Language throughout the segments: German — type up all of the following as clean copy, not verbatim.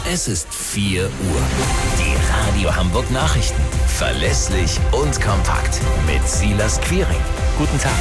Es ist 4 Uhr. Die Radio Hamburg Nachrichten. Verlässlich und kompakt. Mit Silas Quiring. Guten Tag.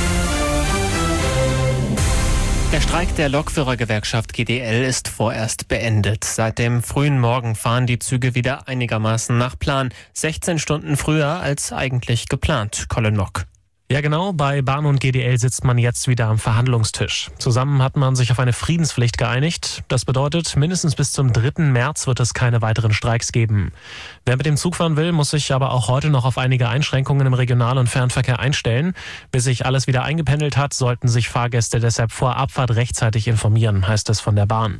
Der Streik der Lokführergewerkschaft GDL ist vorerst beendet. Seit dem frühen Morgen fahren die Züge wieder einigermaßen nach Plan. 16 Stunden früher als eigentlich geplant. Colin Mock. Ja genau, bei Bahn und GDL sitzt man jetzt wieder am Verhandlungstisch. Zusammen hat man sich auf eine Friedenspflicht geeinigt. Das bedeutet, mindestens bis zum 3. März wird es keine weiteren Streiks geben. Wer mit dem Zug fahren will, muss sich aber auch heute noch auf einige Einschränkungen im Regional- und Fernverkehr einstellen. Bis sich alles wieder eingependelt hat, sollten sich Fahrgäste deshalb vor Abfahrt rechtzeitig informieren, heißt es von der Bahn.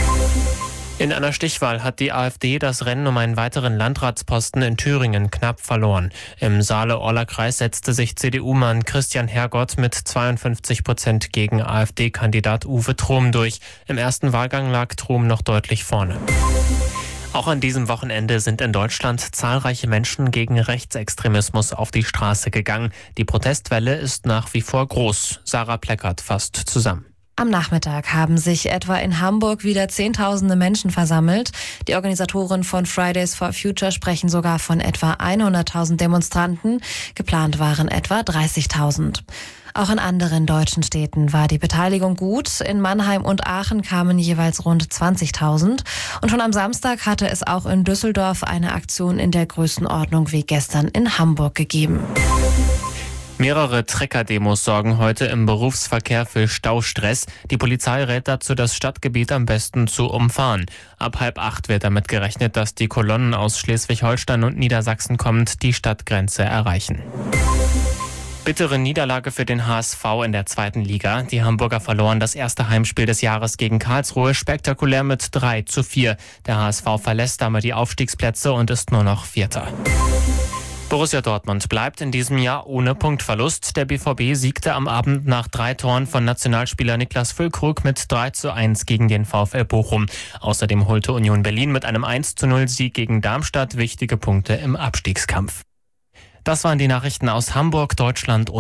In einer Stichwahl hat die AfD das Rennen um einen weiteren Landratsposten in Thüringen knapp verloren. Im Saale-Orla-Kreis setzte sich CDU-Mann Christian Hergott mit 52% gegen AfD-Kandidat Uwe Trom durch. Im ersten Wahlgang lag Trom noch deutlich vorne. Auch an diesem Wochenende sind in Deutschland zahlreiche Menschen gegen Rechtsextremismus auf die Straße gegangen. Die Protestwelle ist nach wie vor groß. Sarah Pleckert fasst zusammen. Am Nachmittag haben sich etwa in Hamburg wieder Zehntausende Menschen versammelt. Die Organisatoren von Fridays for Future sprechen sogar von etwa 100.000 Demonstranten. Geplant waren etwa 30.000. Auch in anderen deutschen Städten war die Beteiligung gut. In Mannheim und Aachen kamen jeweils rund 20.000. Und schon am Samstag hatte es auch in Düsseldorf eine Aktion in der Größenordnung wie gestern in Hamburg gegeben. Mehrere Trecker-Demos sorgen heute im Berufsverkehr für Staustress. Die Polizei rät dazu, das Stadtgebiet am besten zu umfahren. Ab 7:30 wird damit gerechnet, dass die Kolonnen aus Schleswig-Holstein und Niedersachsen kommend die Stadtgrenze erreichen. Bittere Niederlage für den HSV in der 2. Liga. Die Hamburger verloren das erste Heimspiel des Jahres gegen Karlsruhe spektakulär mit 3:4. Der HSV verlässt damit die Aufstiegsplätze und ist nur noch Vierter. Borussia Dortmund bleibt in diesem Jahr ohne Punktverlust. Der BVB siegte am Abend nach 3 Toren von Nationalspieler Niklas Füllkrug mit 3:1 gegen den VfL Bochum. Außerdem holte Union Berlin mit einem 1:0-Sieg gegen Darmstadt wichtige Punkte im Abstiegskampf. Das waren die Nachrichten aus Hamburg, Deutschland und